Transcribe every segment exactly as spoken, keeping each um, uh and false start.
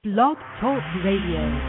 Blog Talk Radio.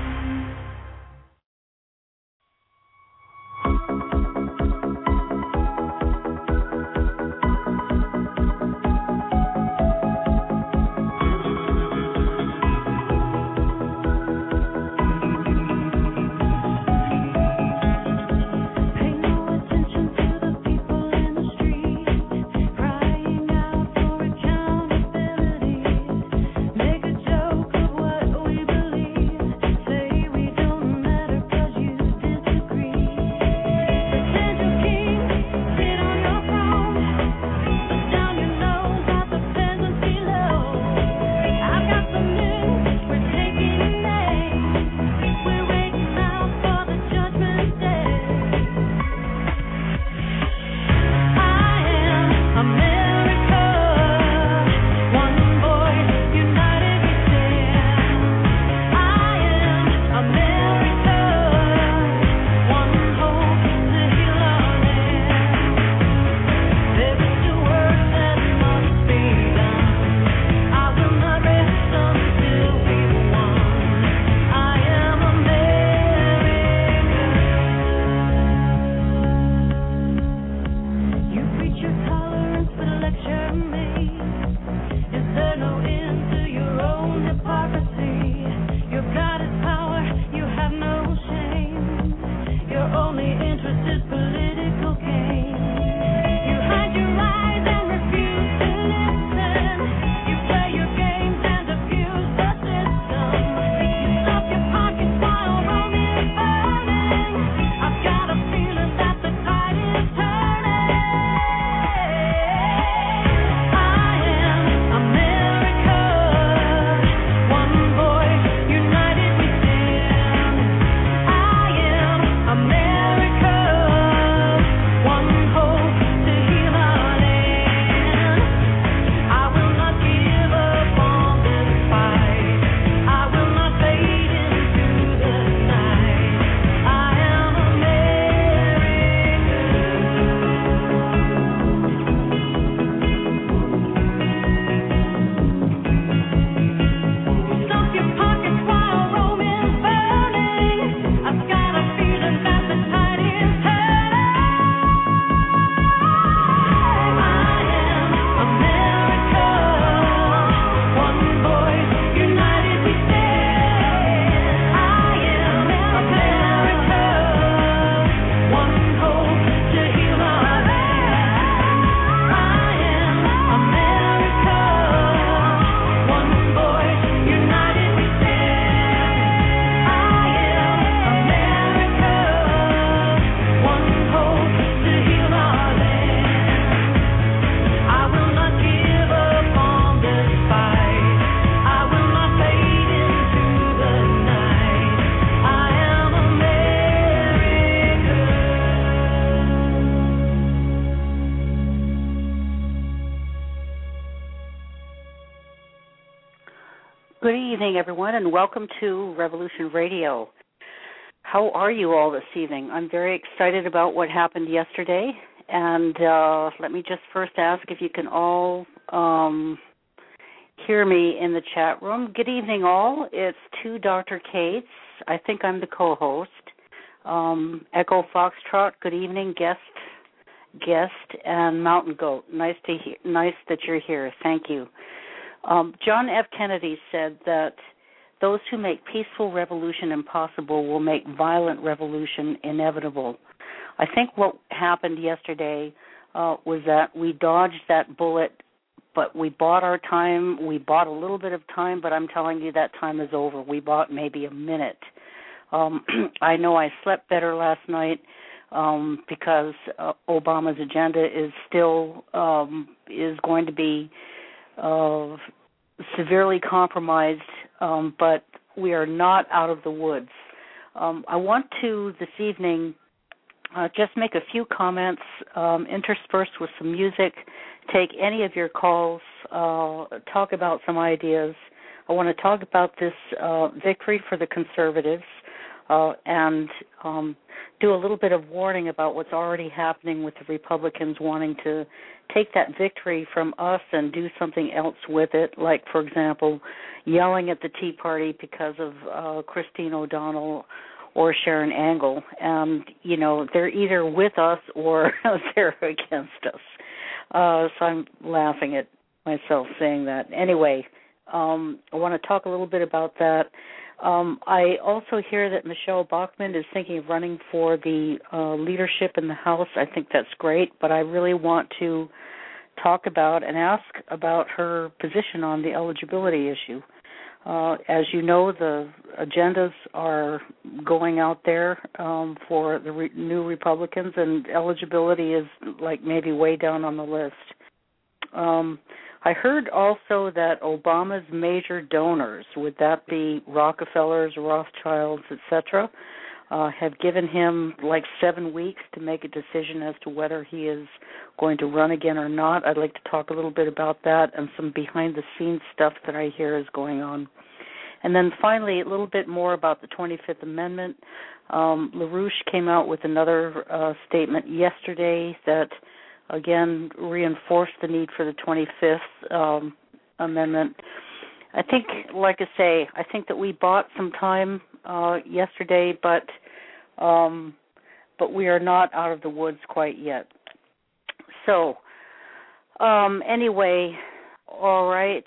Good evening, everyone, and welcome to Revolution Radio. How are you all this evening? I'm very excited about what happened yesterday, and uh, let me just first ask if you can all um, hear me in the chat room. Good evening, all. It's two Doctor Kates. I think I'm the co-host. Um, Echo Foxtrot, good evening, guest, guest, and Mountain Goat. Nice to hear. Nice that you're here. Thank you. Um, John F. Kennedy said that those who make peaceful revolution impossible will make violent revolution inevitable. I think what happened yesterday uh, was that we dodged that bullet, but we bought our time. We bought a little bit of time, but I'm telling you that time is over. We bought maybe a minute. Um, I know I slept better last night um, because uh, Obama's agenda is still um, is going to be uh, severely compromised, um, but we are not out of the woods. Um, I want to, this evening, uh, just make a few comments, um, interspersed with some music, take any of your calls, uh, talk about some ideas. I want to talk about this uh, victory for the conservatives uh, and um, do a little bit of warning about what's already happening with the Republicans wanting to take that victory from us and do something else with it, like, for example, yelling at the Tea Party because of uh, Christine O'Donnell or Sharon Angle. And, you know, they're either with us or they're against us. Uh, so I'm laughing at myself saying that. Anyway, um, I want to talk a little bit about that. Um, I also hear that Michelle Bachmann is thinking of running for the uh, leadership in the House. I think that's great, but I really want to talk about and ask about her position on the eligibility issue. Uh, as you know, the agendas are going out there um, for the re- new Republicans, and eligibility is like maybe way down on the list. Um, I heard also that Obama's major donors, would that be Rockefellers, Rothschilds, et cetera, uh, have given him like seven weeks to make a decision as to whether he is going to run again or not. I'd like to talk a little bit about that and some behind-the-scenes stuff that I hear is going on. And then finally, a little bit more about the twenty-fifth Amendment. Um, LaRouche came out with another uh, statement yesterday that again, reinforced the need for the twenty-fifth um, Amendment. I think, like I say, I think that we bought some time uh, yesterday, but um, but we are not out of the woods quite yet. So, um, anyway, all right.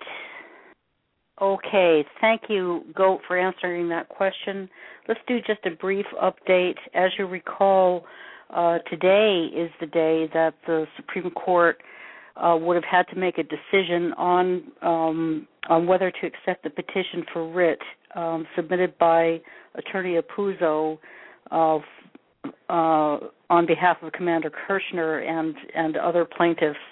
Okay, thank you, Goat, for answering that question. Let's do just a brief update. As you recall, Uh, today is the day that the Supreme Court uh, would have had to make a decision on um, on whether to accept the petition for writ um, submitted by Attorney Apuzzo uh, uh, on behalf of Commander Kirshner and, and other plaintiffs.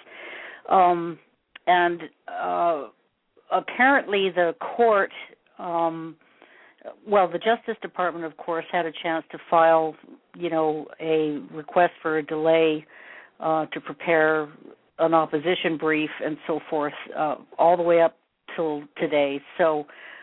Um, and uh, apparently the court... Um, Well, the Justice Department, of course, had a chance to file, you know, a request for a delay uh, to prepare an opposition brief and so forth, uh, all the way up till today. So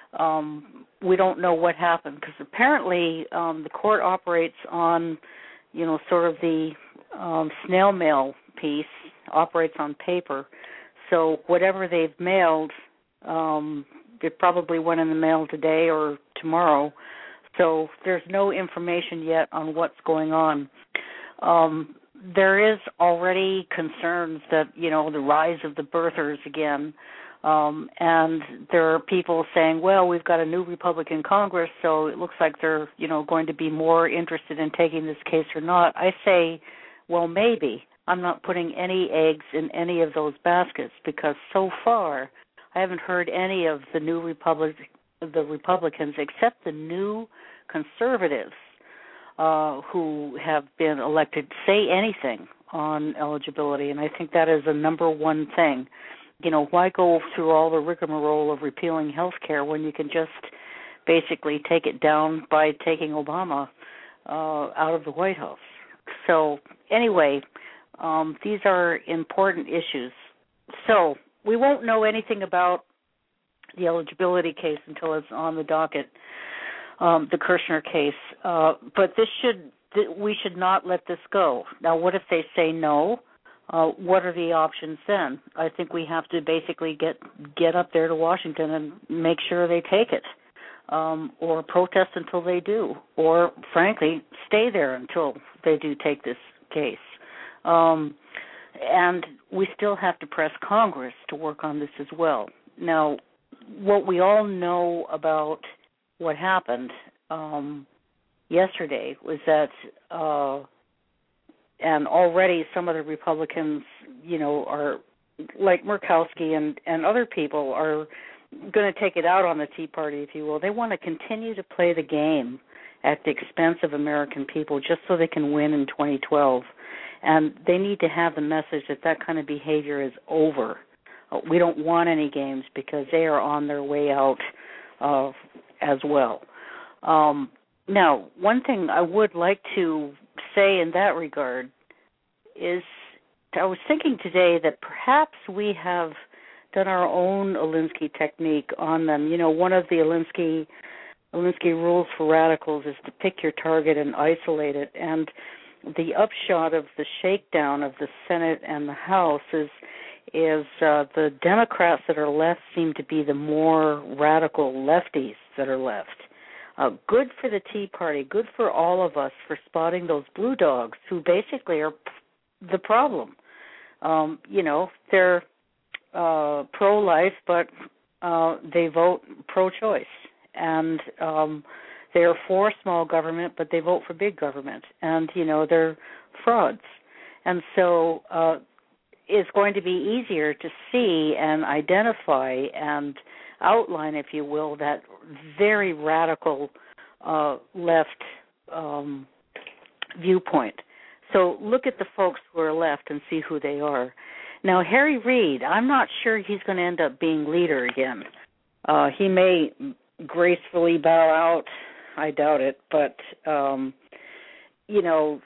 um, we don't know what happened because apparently um, the court operates on, you know, sort of the um, snail mail piece, operates on paper. So whatever they've mailed, um, it probably went in the mail today or tomorrow, so there's no information yet on what's going on. Um, there is already concerns that, you know, the rise of the birthers again, um, and there are people saying, well, we've got a new Republican Congress, so it looks like they're, you know, going to be more interested in taking this case or not. I say, well, maybe. I'm not putting any eggs in any of those baskets because so far I haven't heard any of the new Republic, the Republicans, except the new conservatives uh, who have been elected, say anything on eligibility, and I think that is a number one thing. You know, why go through all the rigmarole of repealing health care when you can just basically take it down by taking Obama uh, out of the White House? So anyway, um, these are important issues. So we won't know anything about the eligibility case until it's on the docket, um, the Kirshner case. Uh, but this should th- we should not let this go. Now, what if they say no? Uh, what are the options then? I think we have to basically get get up there to Washington and make sure they take it, um, or protest until they do, or frankly, stay there until they do take this case. Um, And we still have to press Congress to work on this as well. Now, what we all know about what happened um, yesterday was that, uh, and already some of the Republicans, you know, are, like Murkowski and, and other people, are going to take it out on the Tea Party, if you will. They want to continue to play the game at the expense of American people just so they can win in twenty twelve. And they need to have the message that that kind of behavior is over. Uh, we don't want any games because they are on their way out uh, as well. Um, now, one thing I would like to say in that regard is I was thinking today that perhaps we have done our own Alinsky technique on them. You know, one of the Alinsky Alinsky rules for radicals is to pick your target and isolate it. And the upshot of the shakedown of the Senate and the House is is uh, the Democrats that are left seem to be the more radical lefties that are left. Uh, good for the Tea Party, good for all of us for spotting those blue dogs who basically are p- the problem. Um, you know, they're uh, pro-life, but uh, they vote pro-choice. And um, they're for small government, but they vote for big government. And, you know, they're frauds. And so uh, it's going to be easier to see and identify and outline, if you will, that very radical uh, left um, viewpoint. So look at the folks who are left and see who they are. Now, Harry Reid, I'm not sure he's going to end up being leader again. Uh, he may gracefully bow out. I doubt it. But, um, you know,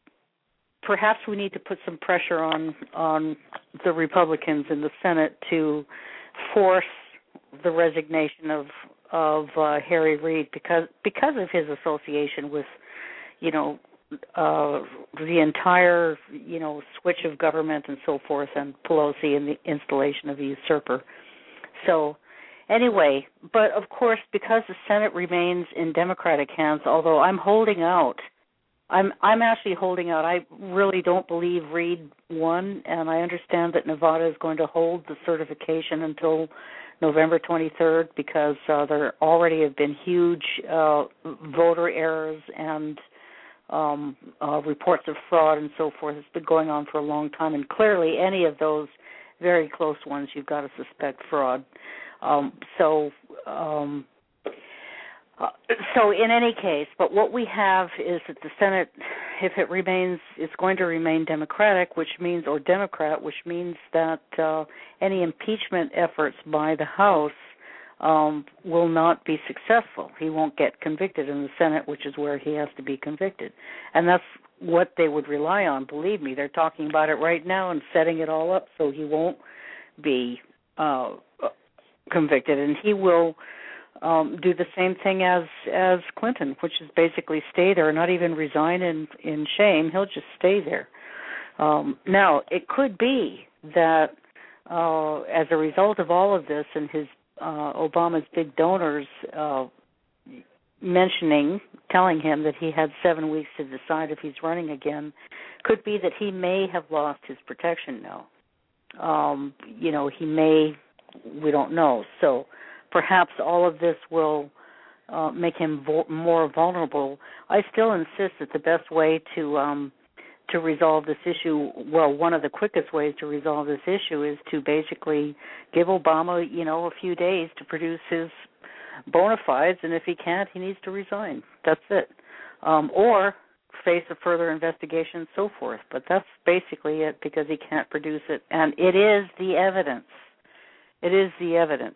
perhaps we need to put some pressure on on the Republicans in the Senate to force the resignation of of uh, Harry Reid because because of his association with, you know, uh, the entire, you know, switch of government and so forth, and Pelosi and the installation of the usurper. So anyway, but of course, because the Senate remains in Democratic hands, although I'm holding out, I'm I'm actually holding out. I really don't believe Reid won, and I understand that Nevada is going to hold the certification until November twenty-third because uh, there already have been huge uh, voter errors and um, uh, reports of fraud and so forth. It's been going on for a long time, and clearly any of those very close ones, you've got to suspect fraud. Um, so, um, uh, so in any case, but what we have is that the Senate, if it remains, it's going to remain Democratic, which means, or Democrat, which means that uh, any impeachment efforts by the House um, will not be successful. He won't get convicted in the Senate, which is where he has to be convicted. And that's what they would rely on, believe me. They're talking about it right now and setting it all up so he won't be uh, convicted. And he will um, do the same thing as as Clinton, which is basically stay there, not even resign in, in shame. He'll just stay there. Um, now, it could be that uh, as a result of all of this and his uh, Obama's big donors uh, mentioning, telling him that he had seven weeks to decide if he's running again, could be that he may have lost his protection now. Um, you know, he may, we don't know. So perhaps all of this will uh, make him vo- more vulnerable. I still insist that the best way to um, to resolve this issue, well, one of the quickest ways to resolve this issue is to basically give Obama, you know, a few days to produce his bona fides, and if he can't, he needs to resign. That's it. Um, or face a further investigation and so forth. But that's basically it because he can't produce it. And it is the evidence. It is the evidence.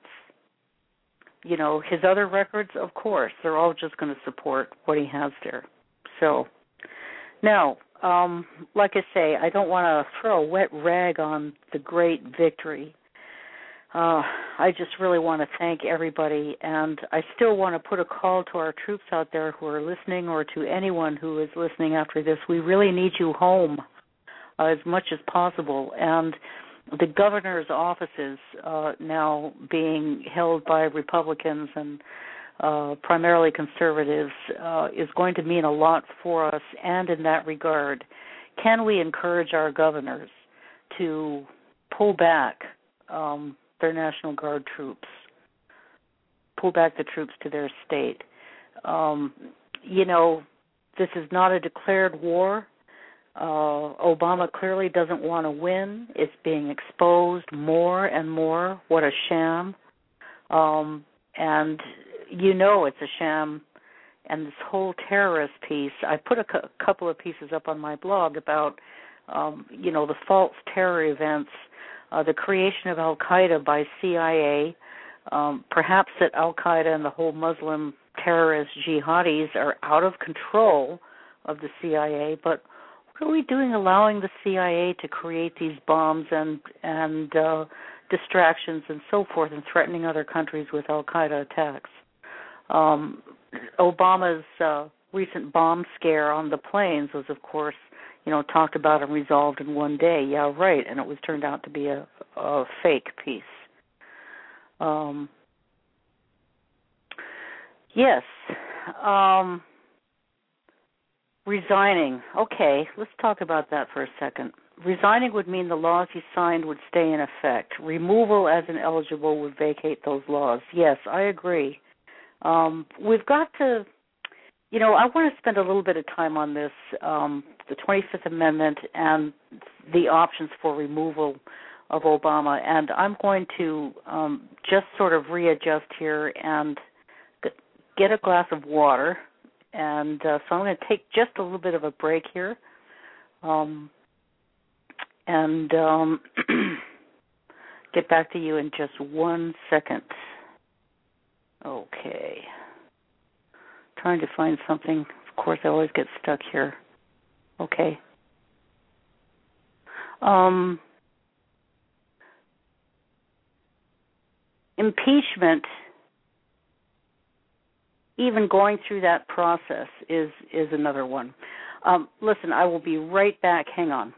You know, his other records, of course, they're all just going to support what he has there. So, now, um, like I say, I don't want to throw a wet rag on the great victory. Uh, I just really want to thank everybody, and I still want to put a call to our troops out there who are listening or to anyone who is listening after this. We really need you home uh, as much as possible, and the governor's offices uh, now being held by Republicans and uh, primarily conservatives uh, is going to mean a lot for us, and in that regard, can we encourage our governors to pull back um, their National Guard troops, pull back the troops to their state? Um, you know, this is not a declared war. Uh, Obama clearly doesn't want to win. It's being exposed more and more. What a sham. Um, and you know it's a sham. And this whole terrorist piece, I put a cu- couple of pieces up on my blog about, um, you know, the false terror events, uh, the creation of Al-Qaeda by C I A, um, perhaps that Al-Qaeda and the whole Muslim terrorist jihadis are out of control of the C I A, but what are we doing allowing the C I A to create these bombs and and uh, distractions and so forth and threatening other countries with Al-Qaeda attacks? Um, Obama's uh, recent bomb scare on the planes was, of course, you know, talked about and resolved in one day. Yeah, right, and it was turned out to be a, a fake piece. Um, yes. Um, resigning. Okay, let's talk about that for a second. Resigning would mean the laws you signed would stay in effect. Removal as ineligible would vacate those laws. Yes, I agree. Um, we've got to, you know, I want to spend a little bit of time on this, um, the twenty-fifth Amendment and the options for removal of Obama. And I'm going to um, just sort of readjust here and get a glass of water. And uh, so I'm going to take just a little bit of a break here. Um, and um, get back to you in just one second. Okay. Trying to find something. Of course, I always get stuck here. Okay. Um, impeachment, even going through that process, is, is another one. Um, listen, I will be right back. Hang on.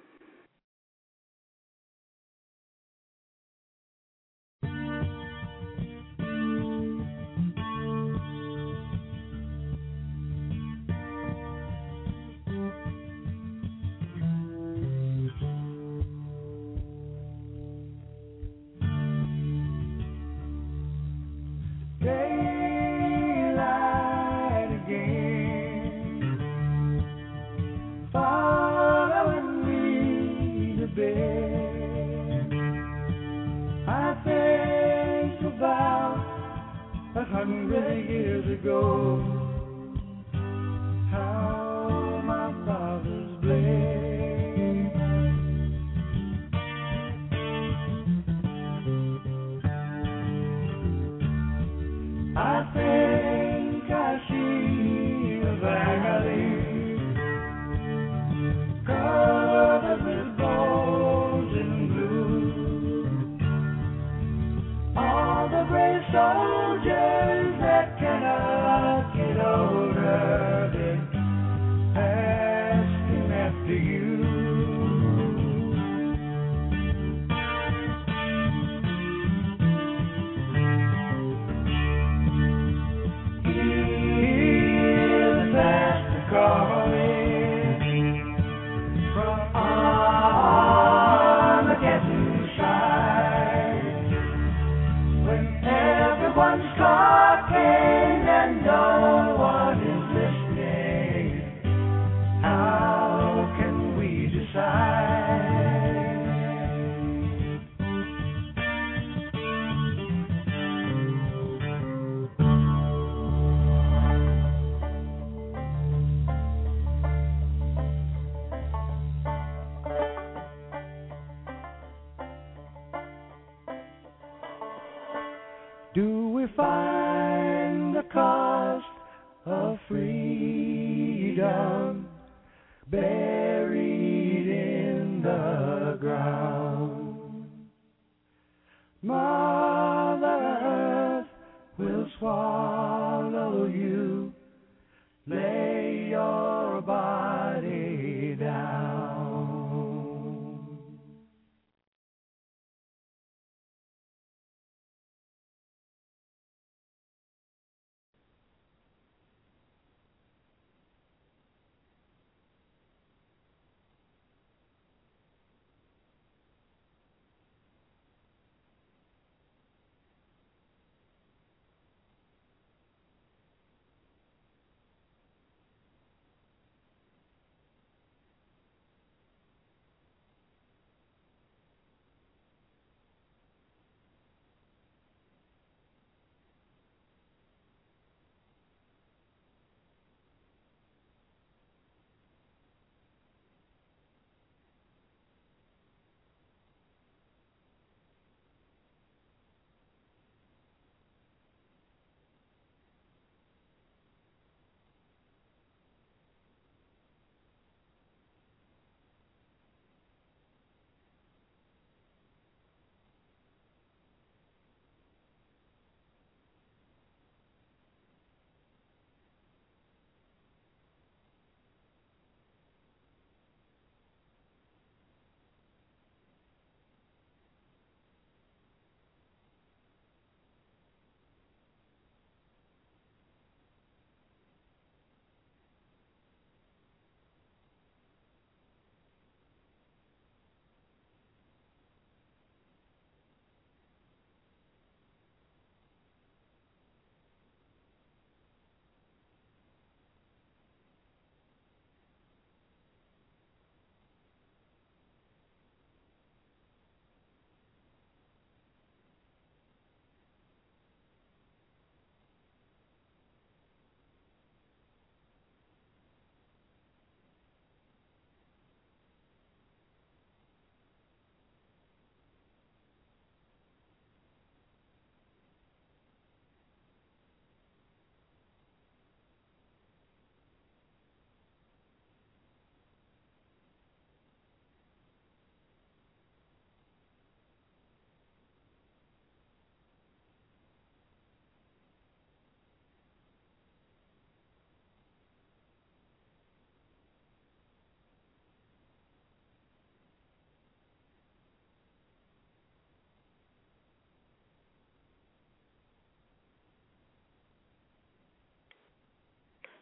A hundred years ago, how my fathers bled. I think I see a valley covered with bones and blue. All the brave soldiers that cannot get older, they're asking after you. Hear the pastor calling from Armageddon side, when everyone's talking and no one is listening. How can we decide? Do we find the cost of freedom buried in the ground? Mother Earth will swallow you. Lay your body down.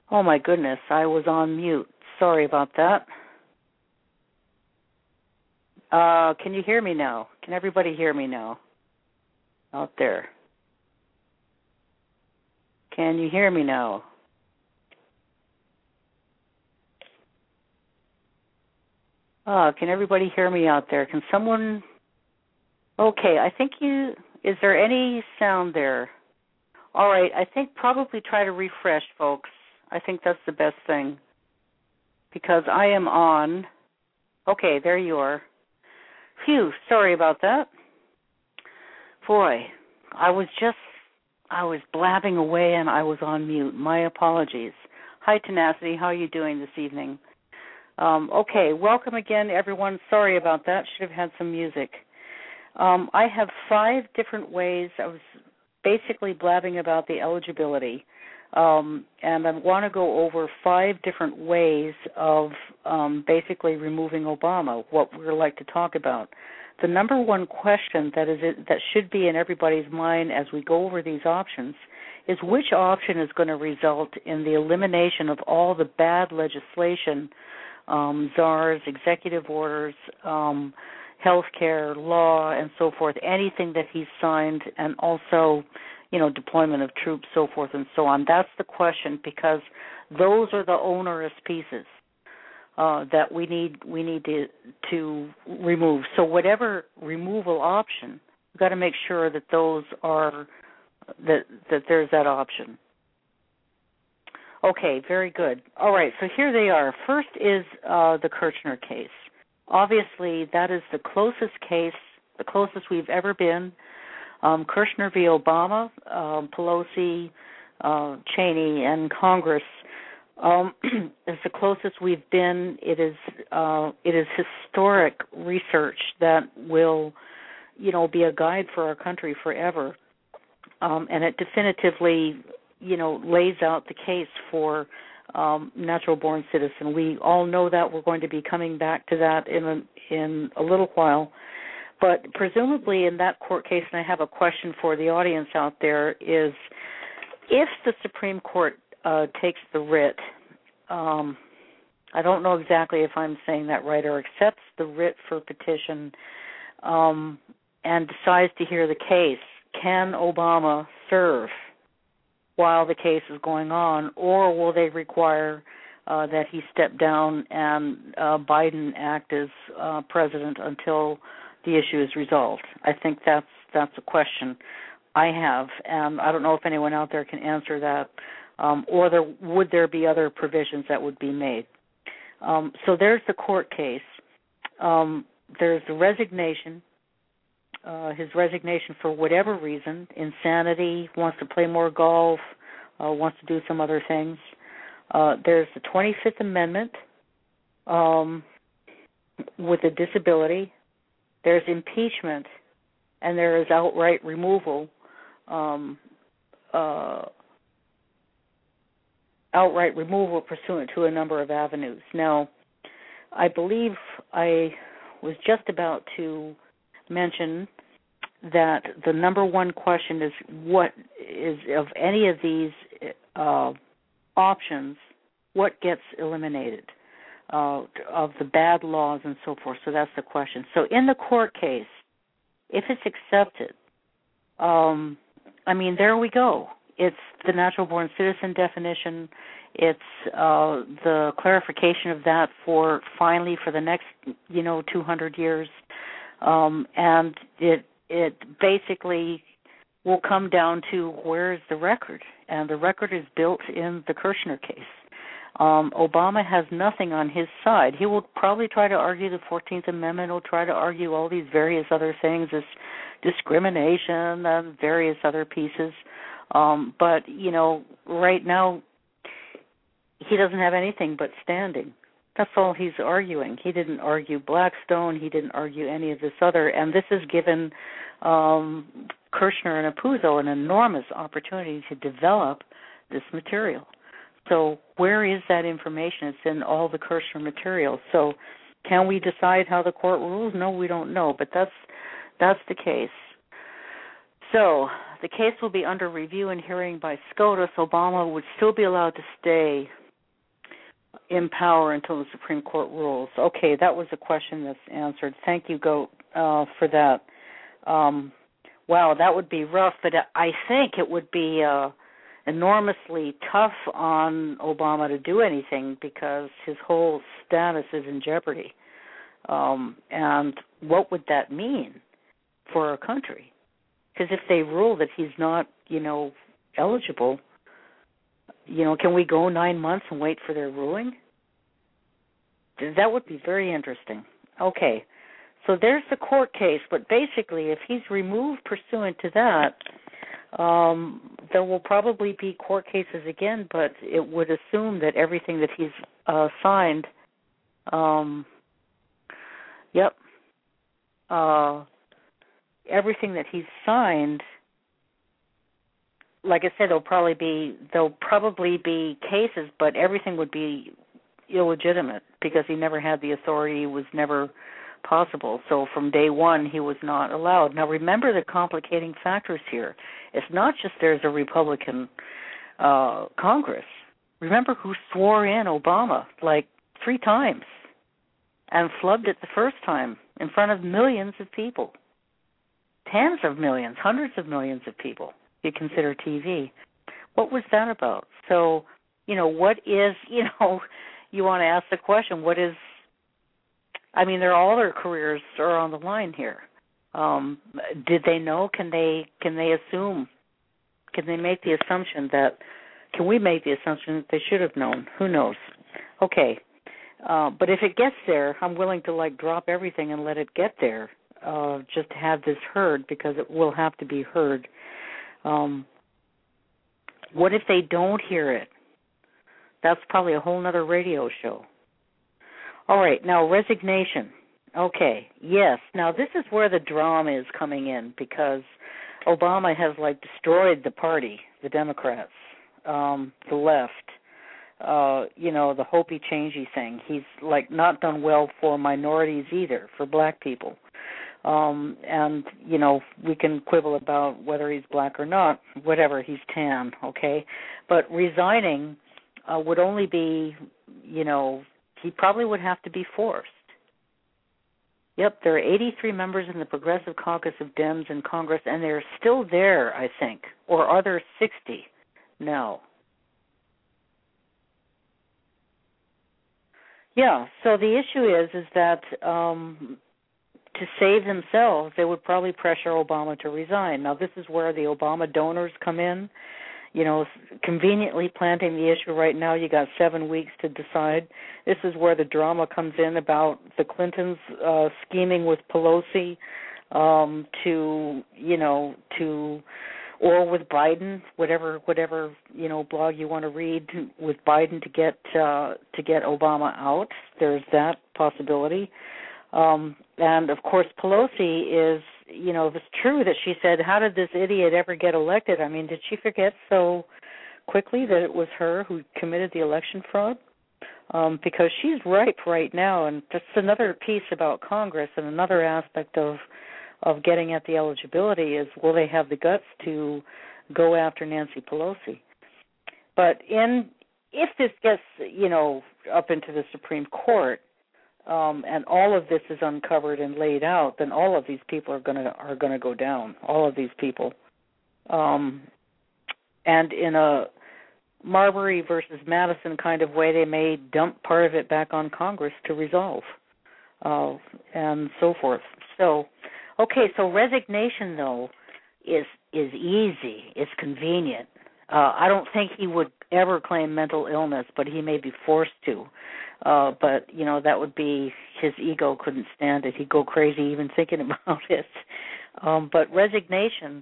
Oh, my goodness, I was on mute. Sorry about that. Uh, can you hear me now? Can everybody hear me now out there? Can you hear me now? Uh, can everybody hear me out there? Can someone... Okay, I think you... Is there any sound there? All right, I think probably try to refresh, folks. I think that's the best thing. Because I am on... Okay, there you are. Phew, sorry about that. Boy, I was just... I was blabbing away and I was on mute. My apologies. Hi, Tenacity. How are you doing this evening? Um, okay, welcome again, everyone. Sorry about that. Should have had some music. Um, I have five different ways. I was basically blabbing about the eligibility, um, and I want to go over five different ways of um, basically removing Obama, what we'd like to talk about. The number one question that is it, that should be in everybody's mind as we go over these options is which option is going to result in the elimination of all the bad legislation, um, czars, executive orders, um, health care, law, and so forth, anything that he's signed, and also, you know, deployment of troops, so forth and so on. That's the question, because those are the onerous pieces uh, that we need we need to to remove. So whatever removal option, we've got to make sure that those are that that there's that option. Okay, very good. All right, so here they are. First is uh, the Kirchner case. Obviously, that is the closest case, the closest we've ever been. Um, Kirchner v. Obama, um, Pelosi, uh, Cheney, and Congress um, is the closest we've been. It is uh, it is historic research that will, you know, be a guide for our country forever, um, and it definitively, you know, lays out the case for um, natural-born citizen. We all know that. We're going to be coming back to that in a, in a little while. But presumably in that court case, and I have a question for the audience out there, is if the Supreme Court uh, takes the writ, um, I don't know exactly if I'm saying that right, or accepts the writ for petition um, and decides to hear the case, can Obama serve while the case is going on, or will they require uh, that he step down and uh, Biden act as uh, president until the issue is resolved? I think that's that's a question I have, and I don't know if anyone out there can answer that, um, or there, would there be other provisions that would be made? Um, so there's the court case. Um, there's the resignation. Uh, his resignation for whatever reason, insanity, wants to play more golf, uh, wants to do some other things. Uh, there's the twenty-fifth Amendment um, with a disability. There's impeachment, and there is outright removal, um, uh, outright removal pursuant to a number of avenues. Now, I believe I was just about to mention that the number one question is what is, of any of these uh, options, what gets eliminated uh, of the bad laws and so forth. So that's the question. So in the court case, if it's accepted, um, I mean, there we go. It's the natural-born citizen definition. It's uh, the clarification of that for finally for the next, you know, two hundred years. Um, and it it basically will come down to where is the record, and the record is built in the Kirchner case. Um, Obama has nothing on his side. He will probably try to argue the fourteenth Amendment. He'll try to argue all these various other things, this discrimination and various other pieces. Um, but, you know, right now he doesn't have anything but standing. That's all he's arguing. He didn't argue Blackstone. He didn't argue any of this other. And this has given um, Kirchner and Apuzzo an enormous opportunity to develop this material. So where is that information? It's in all the Kirchner material. So can we decide how the court rules? No, we don't know. But that's that's the case. So the case will be under review and hearing by SCOTUS. Obama would still be allowed to stay in power until the Supreme Court rules. Okay, that was a question that's answered. Thank you, Goat, uh, for that. Um, wow, that would be rough, but I think it would be uh, enormously tough on Obama to do anything because his whole status is in jeopardy. Um, and what would that mean for our country? Because if they rule that he's not, you know, eligible, you know, can we go nine months and wait for their ruling? That would be very interesting. Okay, so there's the court case, but basically if he's removed pursuant to that, um, there will probably be court cases again, but it would assume that everything that he's uh, signed, um, yep, uh, everything that he's signed, like I said, there'll probably be there'll probably be cases, but everything would be illegitimate because he never had the authority. It was never possible. So from day one, he was not allowed. Now remember the complicating factors here. It's not just there's a Republican uh, Congress. Remember who swore in Obama like three times and flubbed it the first time in front of millions of people. Tens of millions, hundreds of millions of people, you consider T V. What was that about? So, you know, what is, you know, you want to ask the question, what is, I mean, they're all their careers are on the line here. Um, did they know? Can they, can they assume, can they make the assumption that, can we make the assumption that they should have known? Who knows? Okay. Uh, but if it gets there, I'm willing to, like, drop everything and let it get there. Uh, just to have this heard because it will have to be heard. Um, what if they don't hear it? That's probably a whole other radio show. All right, now resignation. Okay, yes. Now this is where the drama is coming in because Obama has like destroyed the party, the Democrats, um, the left. Uh, you know, the hopey-changey thing. He's like not done well for minorities either, for black people. Um, and, you know, we can quibble about whether he's black or not, whatever, he's tan, okay? But resigning uh, would only be, you know, he probably would have to be forced. Yep, there are eighty-three members in the Progressive Caucus of Dems in Congress, and they're still there, I think. Or are there sixty? No. Yeah, so the issue is, is that... Um, to save themselves, they would probably pressure Obama to resign. Now, this is where the Obama donors come in, you know, conveniently planting the issue right now. You got seven weeks to decide. This is where the drama comes in about the Clintons uh, scheming with Pelosi um, to, you know, to, or with Biden, whatever, whatever, you know, blog you want to read with Biden to get uh, to get Obama out. There's that possibility. Um, and, of course, Pelosi is, you know, if it's true that she said, how did this idiot ever get elected? I mean, did she forget so quickly that it was her who committed the election fraud? Um, because she's ripe right now, and that's another piece about Congress and another aspect of of getting at the eligibility is, will they have the guts to go after Nancy Pelosi? But in if this gets, you know, up into the Supreme Court, Um, and all of this is uncovered and laid out, then all of these people are going to are going to go down. All of these people, um, and in a Marbury versus Madison kind of way, they may dump part of it back on Congress to resolve, uh, and so forth. So, okay, so resignation though is is easy. It's convenient. Uh, I don't think he would ever claim mental illness, but he may be forced to. Uh, but, you know, that would be, his ego couldn't stand it. He'd go crazy even thinking about it. Um, but resignation,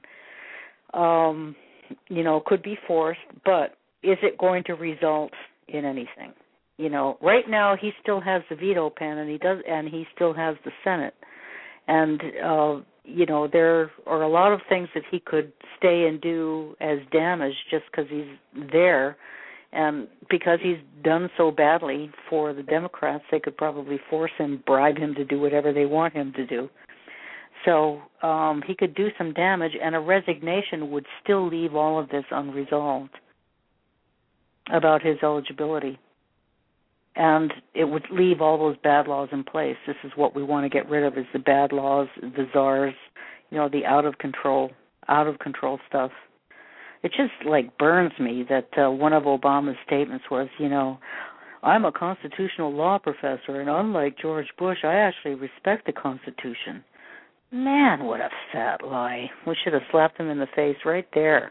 um, you know, could be forced, but is it going to result in anything? You know, right now he still has the veto pen, and he does, and he still has the Senate. And, uh, you know, there are a lot of things that he could stay and do as damage just because he's there. And because he's done so badly for the Democrats, they could probably force him, bribe him to do whatever they want him to do. So um, he could do some damage, and a resignation would still leave all of this unresolved about his eligibility. And it would leave all those bad laws in place. This is what we want to get rid of, is the bad laws, the czars, you know, the out-of-control, out-of-control stuff. It just, like, burns me that uh, one of Obama's statements was, you know, I'm a constitutional law professor, and unlike George Bush, I actually respect the Constitution. Man, what a fat lie. We should have slapped him in the face right there.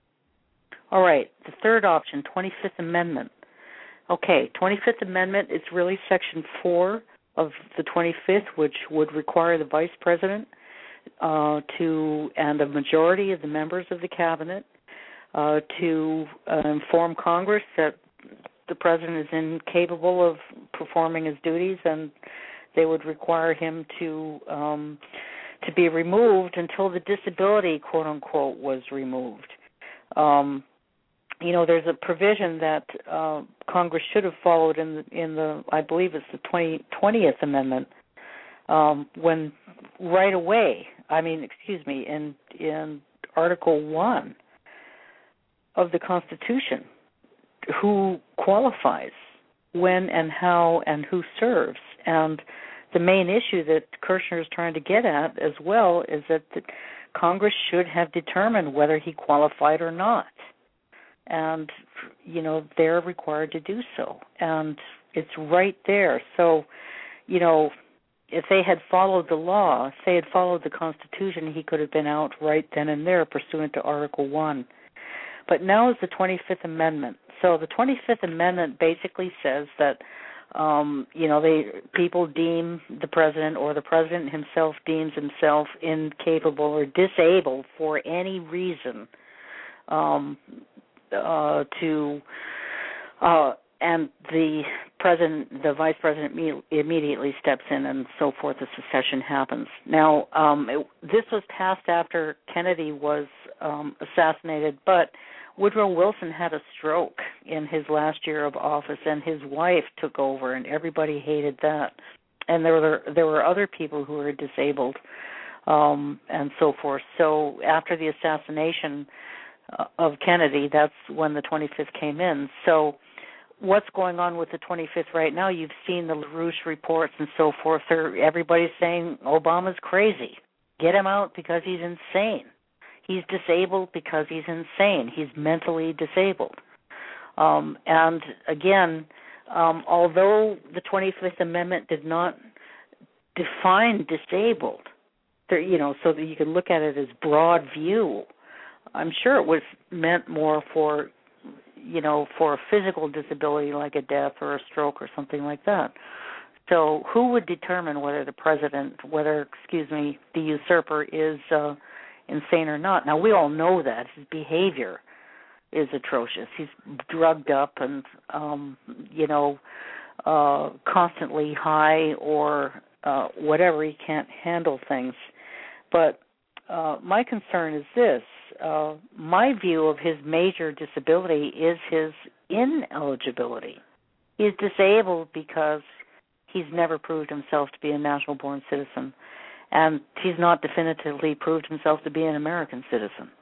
All right, the third option, twenty-fifth Amendment. Okay, twenty-fifth Amendment, it's really Section four of the twenty-fifth, which would require the Vice President uh, to, and a majority of the members of the Cabinet, uh, to uh, inform Congress that the President is incapable of performing his duties, and they would require him to um, to be removed until the disability, quote unquote, was removed. Um, you know, there's a provision that uh, Congress should have followed in the, in the, I believe it's the twentieth Amendment, um, when right away, I mean, excuse me, in in Article one of the Constitution, who qualifies, when and how and who serves. And the main issue that Kirshner is trying to get at as well is that the Congress should have determined whether he qualified or not. And, you know, they're required to do so. And it's right there. So, you know, if they had followed the law, if they had followed the Constitution, he could have been out right then and there pursuant to Article one. But now is the twenty-fifth Amendment. So the twenty-fifth Amendment basically says that, um, you know, they people deem the president, or the president himself deems himself incapable or disabled for any reason um, uh, to, uh, and the president, the vice president immediately steps in, and so forth. The secession happens. Now, um, it, this was passed after Kennedy was um, assassinated, but Woodrow Wilson had a stroke in his last year of office, and his wife took over, and everybody hated that. And there were there were other people who were disabled, um, and so forth. So after the assassination uh, of Kennedy, that's when the twenty-fifth came in. So what's going on with the twenty-fifth right now? You've seen the LaRouche reports and so forth. They're, everybody's saying Obama's crazy. Get him out because he's insane. He's disabled because he's insane. He's mentally disabled. Um, and again, um, although the twenty-fifth Amendment did not define disabled, there, you know, so that you can look at it as broad view, I'm sure it was meant more for, you know, for a physical disability like a death or a stroke or something like that. So who would determine whether the president, whether, excuse me, the usurper is uh, insane or not? Now, we all know that. His behavior is atrocious. He's drugged up and, um, you know, uh, constantly high or uh, whatever. He can't handle things. But uh, my concern is this. Uh, my view of his major disability is his ineligibility. He's disabled because he's never proved himself to be a natural-born citizen, and he's not definitively proved himself to be an American citizen.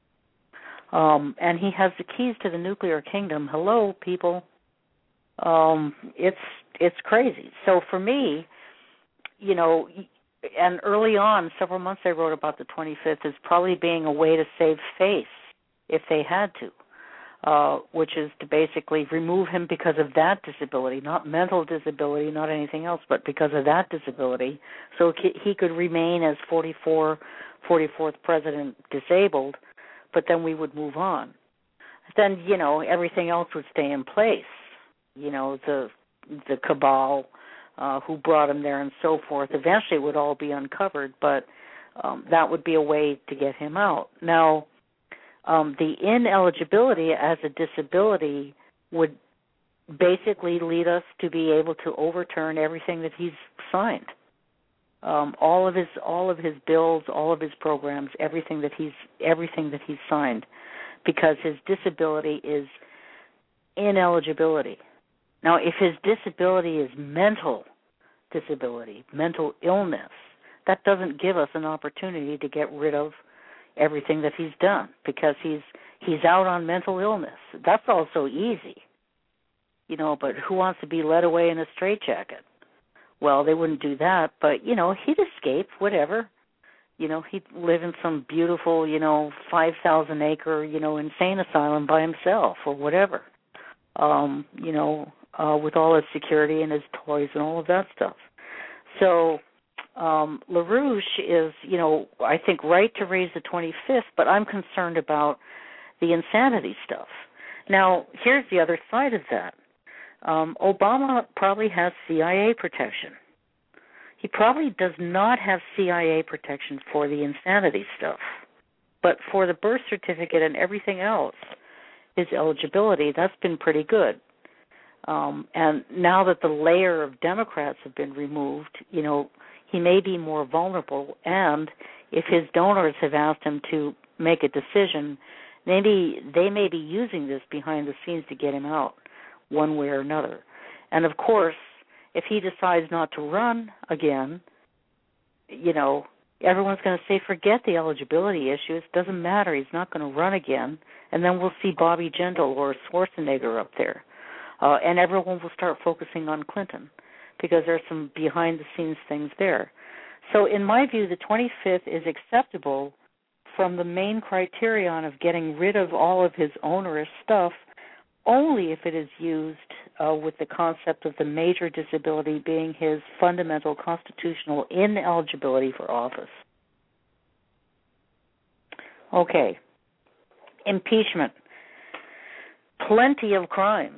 Um, and he has the keys to the nuclear kingdom. Hello, people. Um, it's it's crazy. So for me, you know, and early on, several months I wrote about the twenty-fifth as probably being a way to save face if they had to, uh, which is to basically remove him because of that disability, not mental disability, not anything else, but because of that disability, so he could remain as forty-four, forty-fourth president disabled, but then we would move on. Then, you know, everything else would stay in place, you know, the the cabal, Uh, who brought him there and so forth. Eventually it would all be uncovered, but um, that would be a way to get him out. Now, um, the ineligibility as a disability would basically lead us to be able to overturn everything that he's signed. Um, all of his all of his bills, all of his programs, everything that he's everything that he's signed, because his disability is ineligibility. Now, if his disability is mental disability, mental illness, that doesn't give us an opportunity to get rid of everything that he's done because he's he's out on mental illness. That's also easy, you know, but who wants to be led away in a straitjacket? Well, they wouldn't do that, but, you know, he'd escape, whatever. You know, he'd live in some beautiful, you know, five thousand acre, you know, insane asylum by himself or whatever, um, you know, uh, with all his security and his toys and all of that stuff. So um, LaRouche is, you know, I think right to raise the twenty-fifth, but I'm concerned about the insanity stuff. Now, here's the other side of that. Um, Obama probably has C I A protection. He probably does not have C I A protection for the insanity stuff. But for the birth certificate and everything else, his eligibility, that's been pretty good. Um, and now that the layer of Democrats have been removed, you know, he may be more vulnerable. And if his donors have asked him to make a decision, maybe they may be using this behind the scenes to get him out one way or another. And, of course, if he decides not to run again, you know, everyone's going to say, forget the eligibility issue. It doesn't matter. He's not going to run again. And then we'll see Bobby Jindal or Schwarzenegger up there. Uh, and everyone will start focusing on Clinton because there's some behind-the-scenes things there. So in my view, the twenty-fifth is acceptable from the main criterion of getting rid of all of his onerous stuff only if it is used uh, with the concept of the major disability being his fundamental constitutional ineligibility for office. Okay. Impeachment. Plenty of crimes.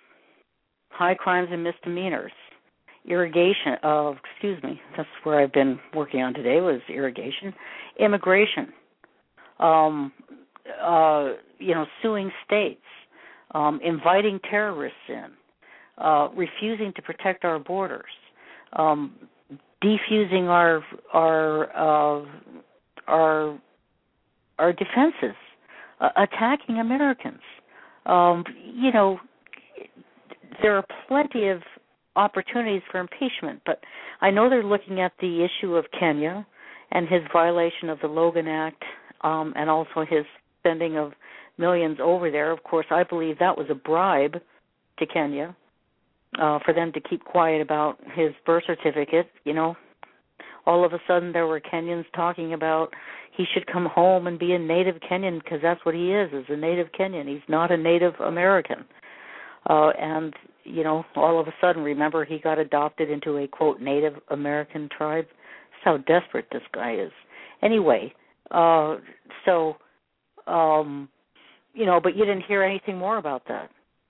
High crimes and misdemeanors. Irrigation, uh, excuse me, that's where I've been working on today was irrigation. Immigration. Um, uh, you know, suing states. Um, inviting terrorists in, uh, refusing to protect our borders, um, defusing our our uh, our our defenses, uh, attacking Americans. Um, you know, there are plenty of opportunities for impeachment, but I know they're looking at the issue of Kenya and his violation of the Logan Act, um, and also his spending of millions over there. Of course, I believe that was a bribe to Kenya uh, for them to keep quiet about his birth certificate. You know, all of a sudden there were Kenyans talking about he should come home and be a native Kenyan because that's what he is, is a native Kenyan. He's not a Native American. Uh, and, you know, all of a sudden, remember, he got adopted into a, quote, Native American tribe. That's how desperate this guy is. Anyway, uh, so... Um, You know, but you didn't hear anything more about that.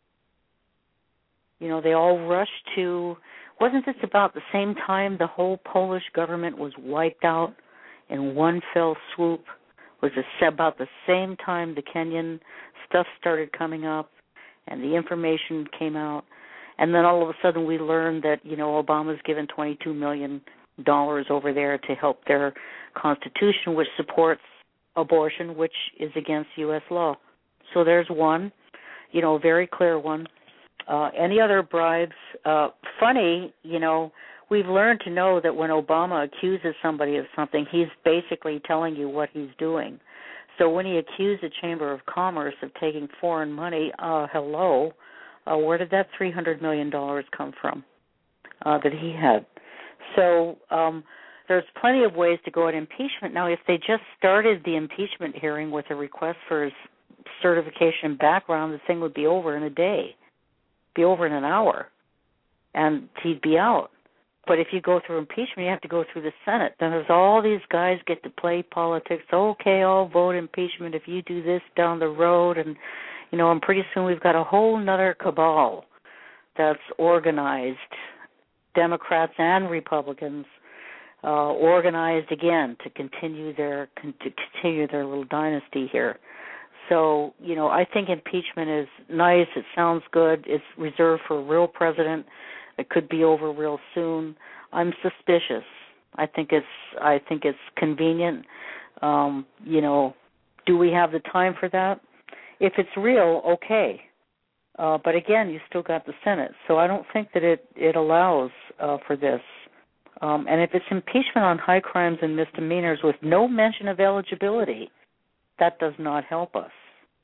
You know, they all rushed to, wasn't this about the same time the whole Polish government was wiped out in one fell swoop? Was it about the same time the Kenyan stuff started coming up and the information came out? And then all of a sudden we learned that, you know, Obama's given twenty-two million dollars over there to help their constitution, which supports abortion, which is against U S law. So there's one, you know, very clear one. Uh, any other bribes? Uh, funny, you know, we've learned to know that when Obama accuses somebody of something, he's basically telling you what he's doing. So when he accused the Chamber of Commerce of taking foreign money, uh, hello, uh, where did that three hundred million dollars come from uh, that he had? So um, there's plenty of ways to go at impeachment. Now, if they just started the impeachment hearing with a request for his certification and background, the thing would be over in a day, be over in an hour, and he'd be out. But if you go through impeachment, you have to go through the Senate. Then there's all these guys get to play politics. Okay, I'll vote impeachment if you do this down the road. And, you know, and pretty soon we've got a whole nother cabal that's organized, Democrats and Republicans, uh, organized again to continue their to continue their little dynasty here. So, you know, I think impeachment is nice. It sounds good. It's reserved for a real president. It could be over real soon. I'm suspicious. I think it's I think it's convenient. Um, you know, do we have the time for that? If it's real, okay. Uh, but again, you still got the Senate, so I don't think that it it allows uh, for this. Um, and if it's impeachment on high crimes and misdemeanors with no mention of eligibility, that does not help us.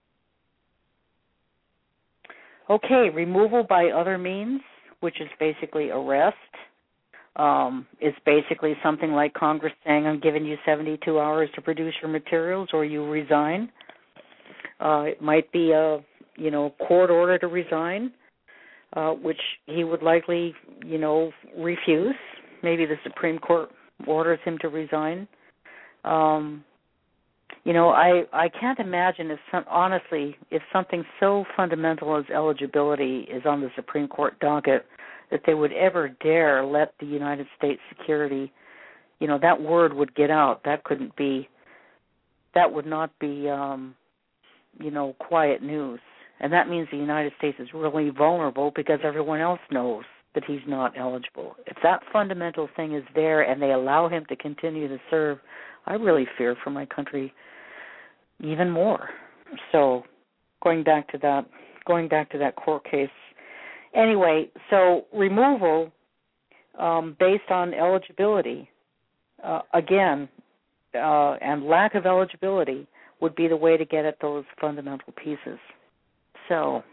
Okay, removal by other means, which is basically arrest. Um, it's basically something like Congress saying, I'm giving you seventy-two hours to produce your materials or you resign. Uh, it might be a, you know, court order to resign, uh, which he would likely, you know, refuse. Maybe the Supreme Court orders him to resign. Um, you know, I, I can't imagine if, some, honestly, if something so fundamental as eligibility is on the Supreme Court docket, that they would ever dare let the United States security, you know, that word would get out. That couldn't be, that would not be, um, you know, quiet news. And that means the United States is really vulnerable because everyone else knows that he's not eligible. If that fundamental thing is there and they allow him to continue to serve, I really fear for my country even more. So going back to that, going back to that court case. Anyway, so removal um, based on eligibility, uh, again, uh, and lack of eligibility would be the way to get at those fundamental pieces. So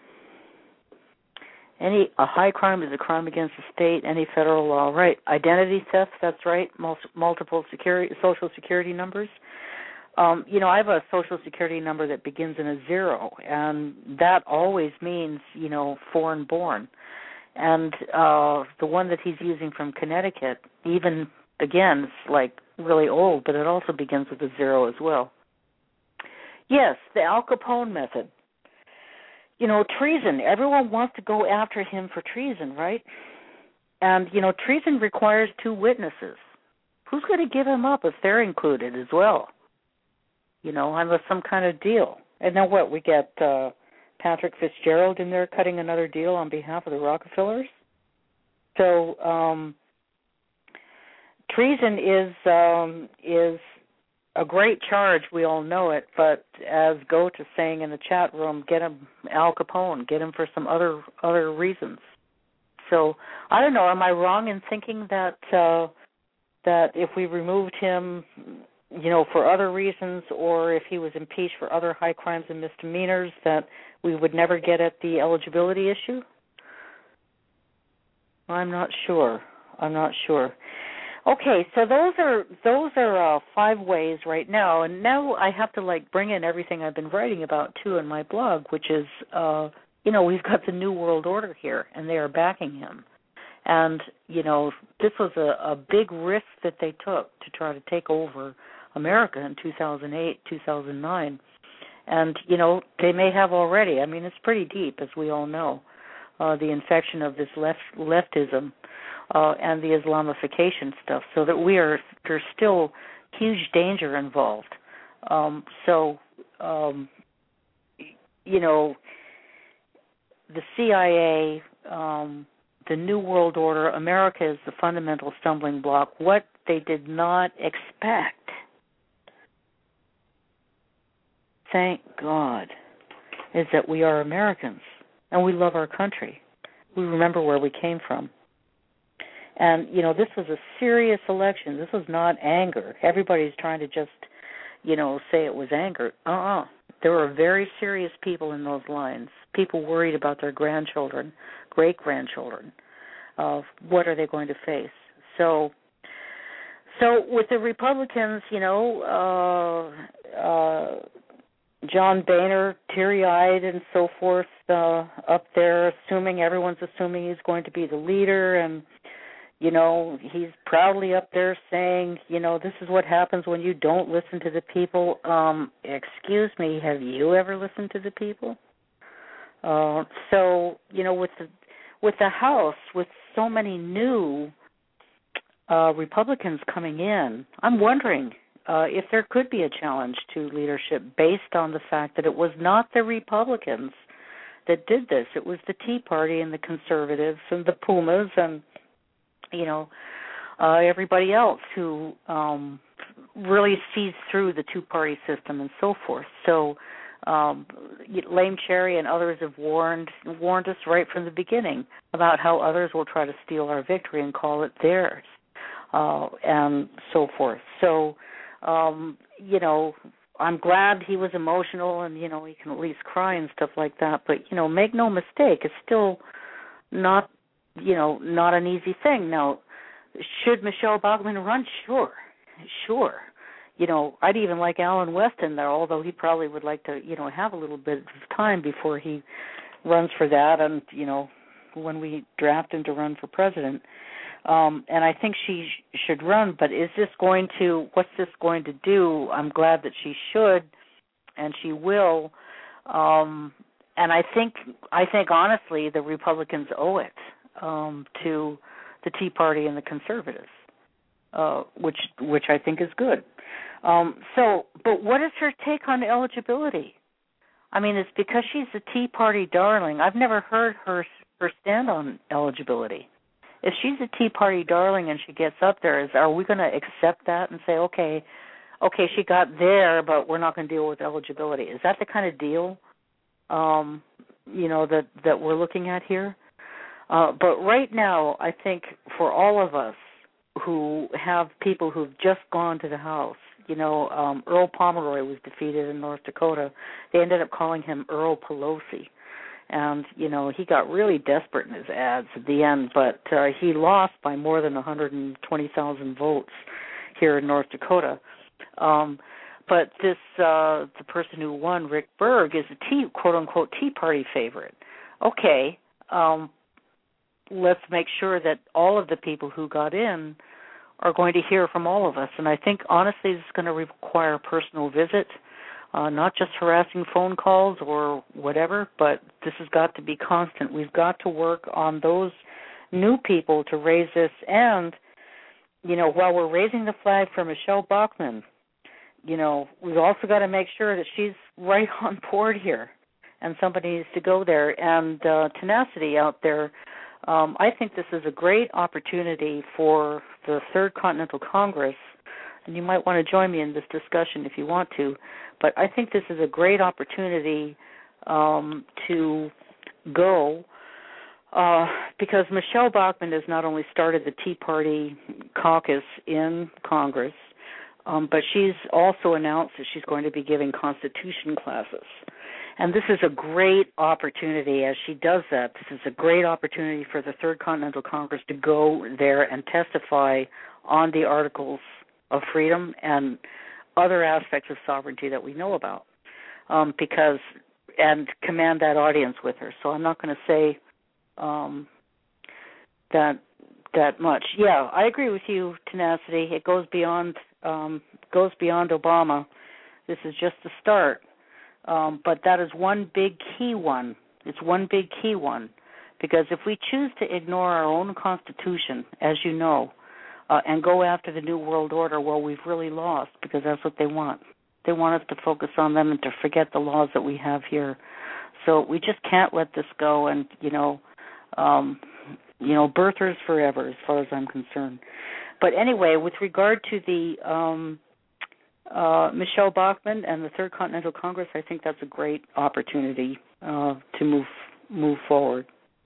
any a high crime is a crime against the state, any federal law. Right. Identity theft, that's right, Mul- multiple security, social security numbers. Um, you know, I have a social security number that begins in a zero, and that always means, you know, foreign born. And uh, the one that he's using from Connecticut, even, again, it's like really old, but it also begins with a zero as well. Yes, the Al Capone method. You know, treason. Everyone wants to go after him for treason, right? And, you know, treason requires two witnesses. Who's going to give him up if they're included as well? You know, unless some kind of deal. And then what, we get uh, Patrick Fitzgerald in there cutting another deal on behalf of the Rockefellers? So um, treason is um, is a great charge, we all know it, but as Goat is saying in the chat room, get him Al Capone, get him for some other other reasons. So I don't know, am I wrong in thinking that uh, that if we removed him, you know, for other reasons, or if he was impeached for other high crimes and misdemeanors, that we would never get at the eligibility issue? I'm not sure. I'm not sure. Okay, so those are those are uh, five ways right now, and now I have to like bring in everything I've been writing about too in my blog, which is, uh, you know, we've got the New World Order here, and they are backing him, and you know, this was a, a big risk that they took to try to take over America in two thousand eight, two thousand nine, and you know, they may have already. I mean, it's pretty deep, as we all know, uh, the infection of this left leftism. Uh, and the Islamification stuff, so that we are, there's still huge danger involved. Um, so, um, you know, the C I A, um, the New World Order, America is the fundamental stumbling block. What they did not expect, thank God, is that we are Americans, and we love our country. We remember where we came from. And, you know, this was a serious election. This was not anger. Everybody's trying to just, you know, say it was anger. Uh-uh. There were very serious people in those lines, people worried about their grandchildren, great-grandchildren. Uh, what are they going to face? So, so with the Republicans, you know, uh, uh, John Boehner, teary-eyed and so forth, uh, up there, assuming, everyone's assuming he's going to be the leader, and you know, he's proudly up there saying, you know, this is what happens when you don't listen to the people. Um, excuse me, have you ever listened to the people? Uh, so, you know, with the with the House, with so many new uh, Republicans coming in, I'm wondering uh, if there could be a challenge to leadership based on the fact that it was not the Republicans that did this. It was the Tea Party and the conservatives and the Pumas and you know, uh, everybody else who um, really sees through the two-party system and so forth. So um, Lame Cherry and others have warned warned us right from the beginning about how others will try to steal our victory and call it theirs. uh, and so forth. So, um, you know, I'm glad he was emotional and, you know, he can at least cry and stuff like that. But, you know, make no mistake, it's still not, you know, not an easy thing. Now, should Michelle Bachmann run? Sure, sure. You know, I'd even like Alan West in there, although he probably would like to, you know, have a little bit of time before he runs for that and, you know, when we draft him to run for president. Um, and I think she sh- should run, but is this going to, what's this going to do? I'm glad that she should, and she will. Um, and I think, I think honestly, the Republicans owe it um, to the Tea Party and the Conservatives, uh, which which I think is good. Um, so, but what is her take on eligibility? I mean, it's because she's a Tea Party darling. I've never heard her her stand on eligibility. If she's a Tea Party darling and she gets up there, is are we going to accept that and say, okay, okay, she got there, but we're not going to deal with eligibility? Is that the kind of deal, um, you know, that that we're looking at here? Uh, but right now, I think for all of us who have people who've just gone to the House, you know, um, Earl Pomeroy was defeated in North Dakota. They ended up calling him Earl Pelosi. And, you know, he got really desperate in his ads at the end, but uh, he lost by more than one hundred twenty thousand votes here in North Dakota. Um, but this, uh, the person who won, Rick Berg, is a tea, quote-unquote Tea Party favorite. Okay, um, let's make sure that all of the people who got in are going to hear from all of us. And I think, honestly, this is going to require a personal visit, uh, not just harassing phone calls or whatever, but this has got to be constant. We've got to work on those new people to raise this. And, you know, while we're raising the flag for Michelle Bachmann, you know, we've also got to make sure that she's right on board here, and somebody needs to go there. And uh, Tenacity out there, Um, I think this is a great opportunity for the Third Continental Congress, and you might want to join me in this discussion if you want to, but I think this is a great opportunity um, to go uh, because Michelle Bachmann has not only started the Tea Party caucus in Congress, um, but she's also announced that she's going to be giving Constitution classes. And this is a great opportunity as she does that. This is a great opportunity for the Third Continental Congress to go there and testify on the Articles of Freedom and other aspects of sovereignty that we know about, um, because and command that audience with her. So I'm not going to say um, that that much. Yeah, I agree with you, Tenacity. It goes beyond um, goes beyond Obama. This is just the start. Um, but that is one big key one. It's one big key one. Because if we choose to ignore our own Constitution, as you know, uh, and go after the New World Order, well, we've really lost, because that's what they want. They want us to focus on them and to forget the laws that we have here. So we just can't let this go. And, you know, um, you know, birthers forever, as far as I'm concerned. But anyway, with regard to the Um, Uh, Michelle Bachmann and the Third Continental Congress, I think that's a great opportunity uh, to move move forward.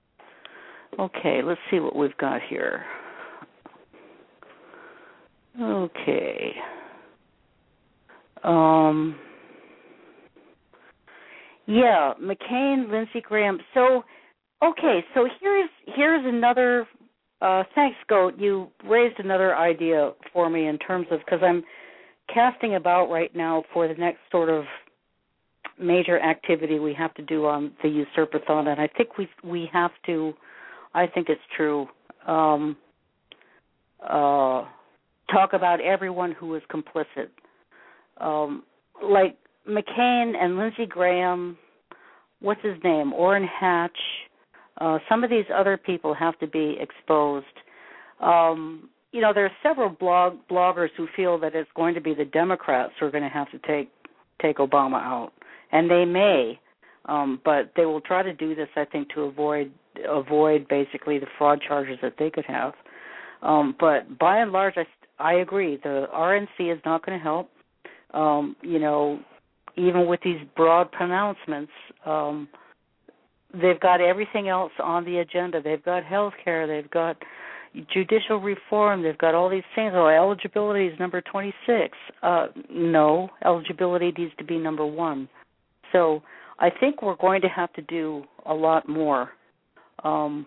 Okay, let's see what we've got here. Okay. Um, yeah, McCain, Lindsey Graham. So, okay, so here's here's another. Uh, thanks, Goat. You raised another idea for me in terms of, because I'm casting about right now for the next sort of major activity we have to do on the Usurpathon, and I think we we have to, I think it's true, um, uh, talk about everyone who is complicit. Um, like McCain and Lindsey Graham, what's his name, Orrin Hatch, uh, some of these other people have to be exposed. Um You know, there are several blog bloggers who feel that it's going to be the Democrats who are going to have to take take Obama out, and they may, um, but they will try to do this, I think, to avoid avoid basically the fraud charges that they could have. Um, but by and large, I, I agree. The R N C is not going to help. Um, you know, even with these broad pronouncements, um, they've got everything else on the agenda. They've got health care. They've got, judicial reform. They've got all these things. Oh, eligibility is number twenty-six. Uh, no, eligibility needs to be number one. So I think we're going to have to do a lot more um,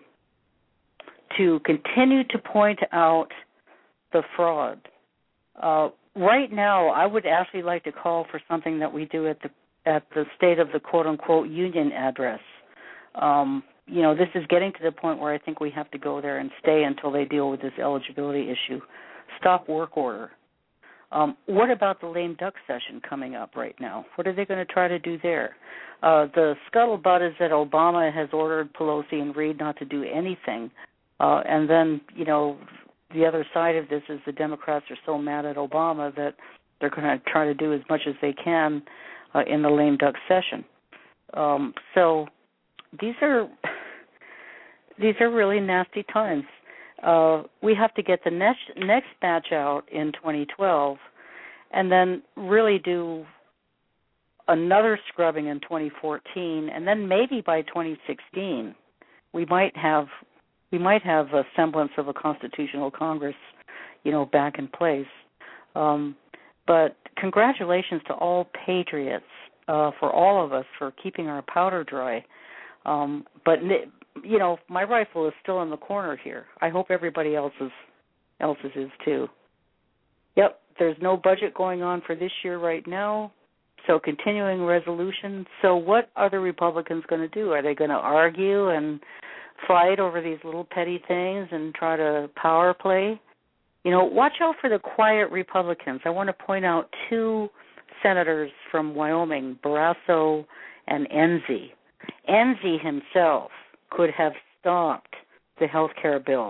to continue to point out the fraud. Uh, right now, I would actually like to call for something that we do at the at the state of the quote-unquote union address. Um, you know, this is getting to the point where I think we have to go there and stay until they deal with this eligibility issue. Stop work order. Um, what about the lame duck session coming up right now? What are they going to try to do there? Uh, the scuttlebutt is that Obama has ordered Pelosi and Reid not to do anything. Uh, and then, you know, the other side of this is the Democrats are so mad at Obama that they're going to try to do as much as they can uh, in the lame duck session. Um, so these are these are really nasty times. Uh, we have to get the next next batch out in twenty twelve, and then really do another scrubbing in twenty fourteen, and then maybe by twenty sixteen we might have we might have a semblance of a constitutional Congress, you know, back in place. Um, but congratulations to all patriots, uh, for all of us for keeping our powder dry. Um, but you know, my rifle is still in the corner here. I hope everybody else's else's is too. Yep, there's no budget going on for this year right now, so continuing resolution. So what are the Republicans going to do? Are they going to argue and fight over these little petty things and try to power play? You know, watch out for the quiet Republicans. I want to point out two senators from Wyoming, Barrasso and Enzi. Enzi himself could have stopped the health care bill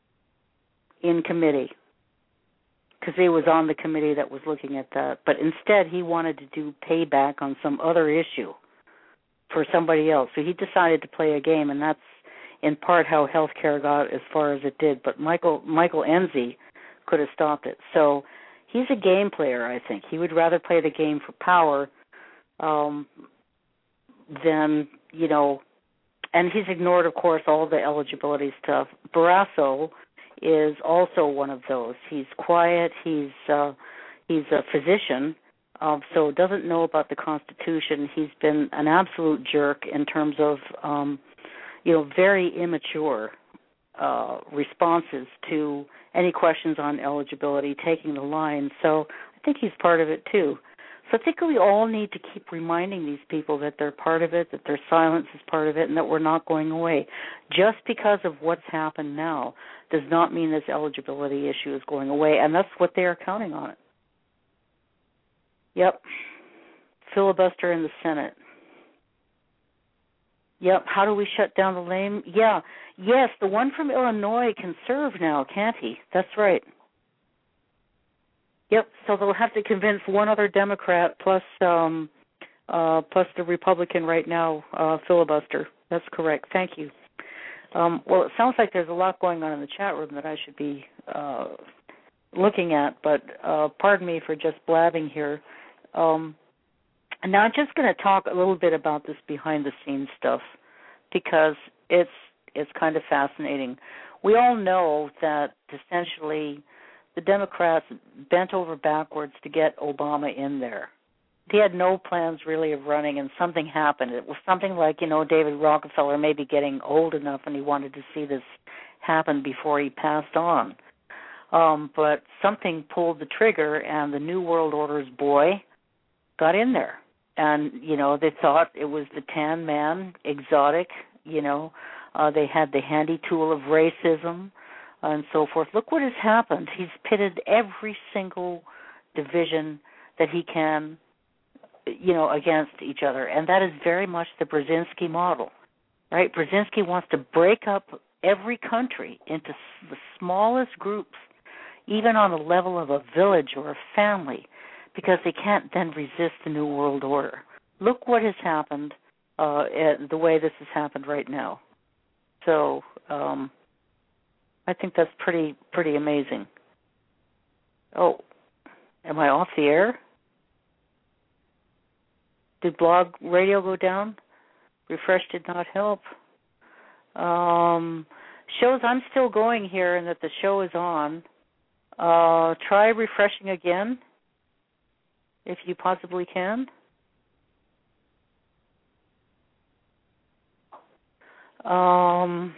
in committee because he was on the committee that was looking at that. But instead, he wanted to do payback on some other issue for somebody else. So he decided to play a game, and that's in part how health care got as far as it did. But Michael Michael Enzi could have stopped it. So he's a game player, I think. He would rather play the game for power um, than, you know, and he's ignored, of course, all the eligibility stuff. Barrasso is also one of those. He's quiet. He's uh, he's a physician, um, so doesn't know about the Constitution. He's been an absolute jerk in terms of, um, you know, very immature uh, responses to any questions on eligibility, taking the line. So I think he's part of it too. So I think we all need to keep reminding these people that they're part of it, that their silence is part of it, and that we're not going away. Just because of what's happened now does not mean this eligibility issue is going away, and that's what they are counting on it. Yep. Filibuster in the Senate. Yep. How do we shut down the lame? Yeah. Yes, the one from Illinois can serve now, can't he? That's right. Yep, so they'll have to convince one other Democrat plus um, uh, plus the Republican right now, uh, filibuster. That's correct. Thank you. Um, well, it sounds like there's a lot going on in the chat room that I should be uh, looking at, but uh, pardon me for just blabbing here. Um, and now I'm just going to talk a little bit about this behind-the-scenes stuff because it's it's kind of fascinating. We all know that essentially the Democrats bent over backwards to get Obama in there. They had no plans really of running, and something happened. It was something like, you know, David Rockefeller maybe getting old enough and he wanted to see this happen before he passed on. Um, but something pulled the trigger, and the New World Order's boy got in there. And, you know, they thought it was the tan man, exotic, you know. Uh, they had the handy tool of racism and so forth. Look what has happened. He's pitted every single division that he can, you know, against each other. And that is very much the Brzezinski model, right? Brzezinski wants to break up every country into the smallest groups, even on the level of a village or a family, because they can't then resist the New World Order. Look what has happened, uh, the way this has happened right now. So um, I think that's pretty pretty amazing. Oh, am I off the air? Did blog radio go down? Refresh did not help. Um, shows I'm still going here and that the show is on. Uh, try refreshing again, if you possibly can. Um,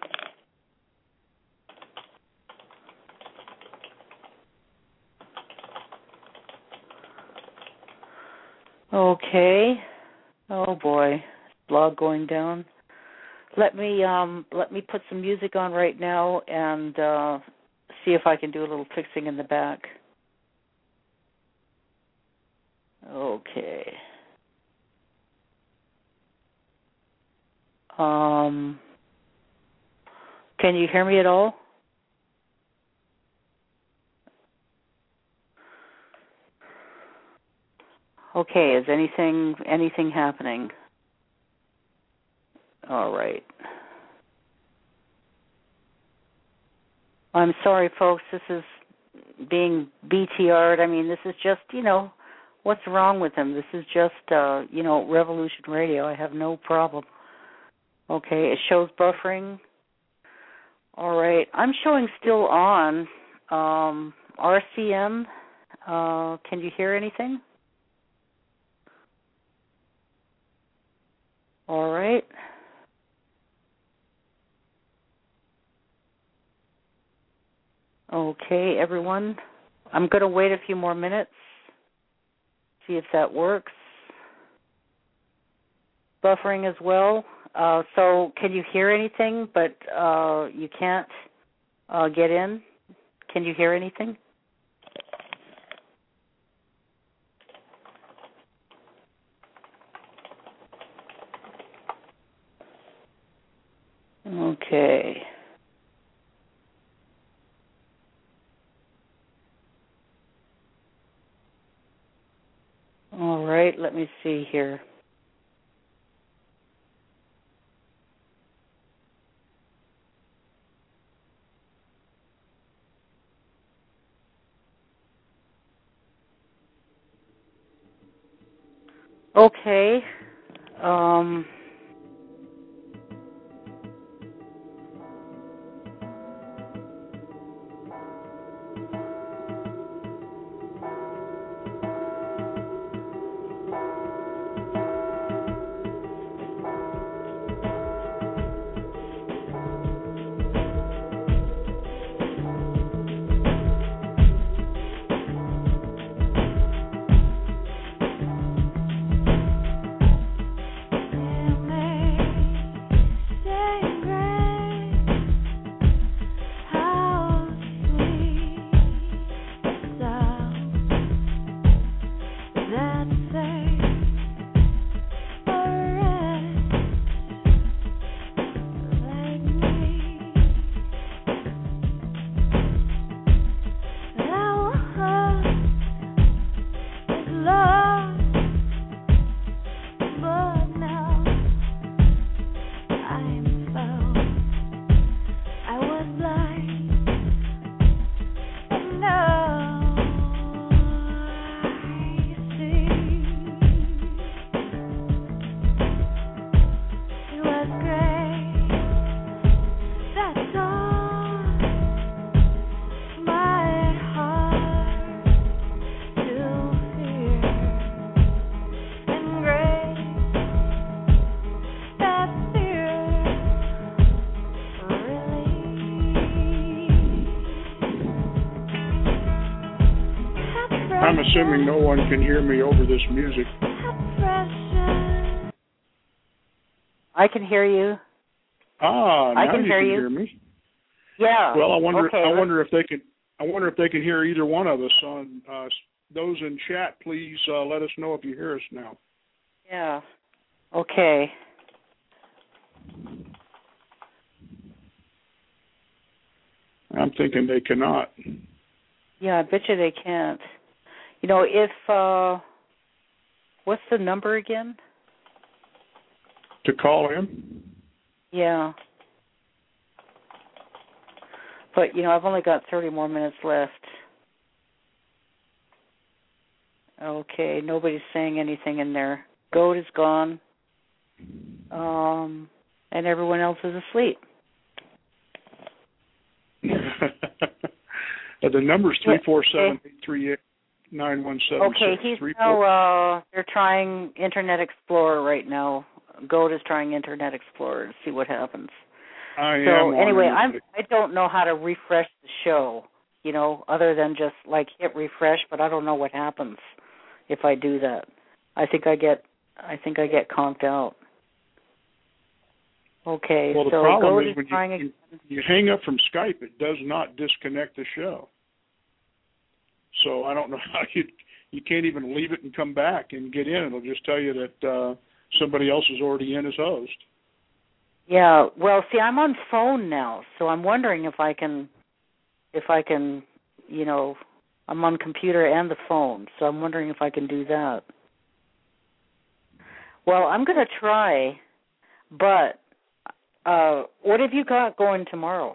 okay. Oh boy, blog going down. Let me um, let me put some music on right now and uh, see if I can do a little fixing in the back. Okay. Um, can you hear me at all? Okay, is anything anything happening? All right. I'm sorry, folks. This is being B T R'd. I mean, this is just, you know, what's wrong with them? This is just, uh, you know, Revolution Radio. I have no problem. Okay, it shows buffering. All right. I'm showing still on. Um, R C M, uh, can you hear anything? All right. Okay, everyone. I'm going to wait a few more minutes, see if that works. Buffering as well. Uh, so can you hear anything, but uh, you can't uh, get in? Can you hear anything? Okay. All right, let me see here. Okay. Um, I'm assuming no one can hear me over this music. I can hear you. Ah, now I can you hear can you. hear me. Yeah. Well, I wonder. Okay, I let's- wonder if they can. I wonder if they can hear either one of us. On uh, those in chat, please uh, let us know if you hear us now. Yeah. Okay. I'm thinking they cannot. Yeah, I bet you they can't. You know, if, uh, what's the number again? To call in? Yeah. But, you know, I've only got thirty more minutes left. Okay, nobody's saying anything in there. Goat is gone. Um, and everyone else is asleep. Uh, the number is three four seven, eight three eight, nine one seven six. Okay, he's now, uh, they're trying Internet Explorer right now. Goat is trying Internet Explorer to see what happens. I so am anyway, on I'm, I don't know how to refresh the show, you know, other than just, like, hit refresh, but I don't know what happens if I do that. I think I get, I think I get conked out. Okay, well, the so problem Goat is is when trying you, again. you hang up from Skype, it does not disconnect the show. So I don't know how you you can't even leave it and come back and get in. It'll just tell you that uh, somebody else is already in as host. Yeah, well, see, I'm on phone now, so I'm wondering if I can, if I can, you know, I'm on computer and the phone, so I'm wondering if I can do that. Well, I'm going to try, but uh, what have you got going tomorrow?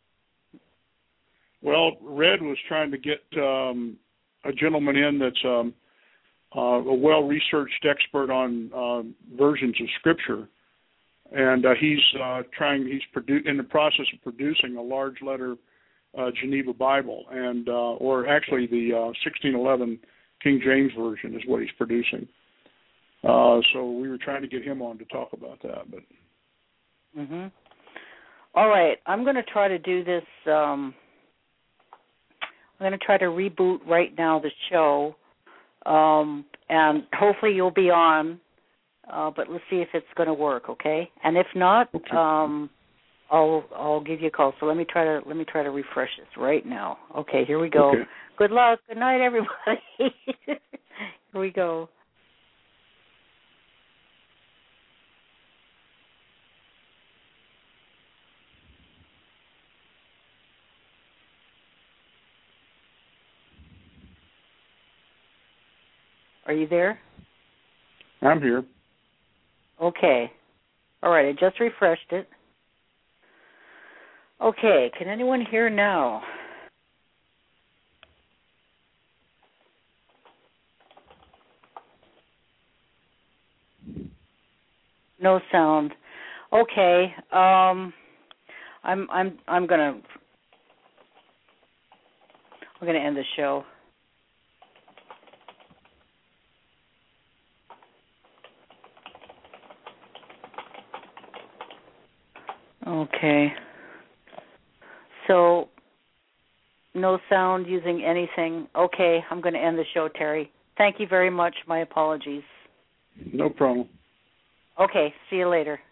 Well, Red was trying to get um, a gentleman in that's um, uh, a well-researched expert on uh, versions of Scripture, and uh, he's uh, trying. He's produ- in the process of producing a large letter uh, Geneva Bible, and uh, or actually the uh, sixteen eleven King James version is what he's producing. Uh, so we were trying to get him on to talk about that, but. Mhm. All right, I'm going to try to do this. Um, I'm going to try to reboot right now the show, um, and hopefully you'll be on. Uh, but let's see if it's going to work, okay? And if not, okay. um, I'll I'll give you a call. So let me try to let me try to refresh this right now. Okay, here we go. Okay. Good luck. Good night, everybody. Here we go. Are you there? I'm here. Okay. All right, I just refreshed it. Okay, can anyone hear now? No sound. Okay. Um I'm I'm I'm going to I'm going to end the show. Okay. So, no sound using anything. Okay, I'm going to end the show, Terry. Thank you very much. My apologies. No problem. Okay, see you later.